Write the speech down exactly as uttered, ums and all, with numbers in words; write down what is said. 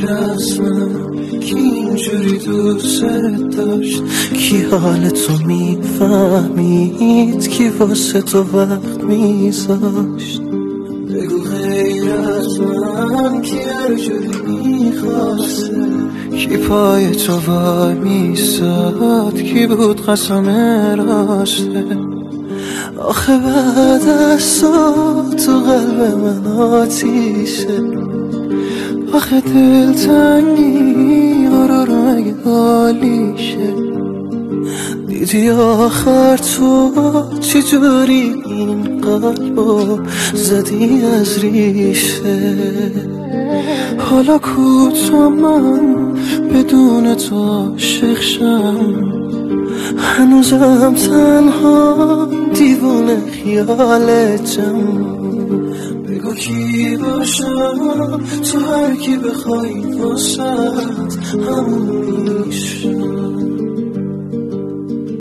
غیر از من کی اینجوری دوست داشت؟ کی حال تو میفهمید؟ کی واسه تو وقت میذاشت؟ بگو غیر از من کی هر جوری میخواسته؟ کی پای تو وای میستاد؟ کی بود قسم راسته؟ آخه بعد از تو تو قلب من آتیشه، آخه دلتنگی غرور مگه حالیشه؟ دیدی آخر تو چجوری این قلبو زدی از ریشه؟ حالا کو تو من بدون تو عاشق شم؟ هنوزم تنها دیوونه خیالتم. بگو کی باشم تو هر کی بخوای واسد همون میشه.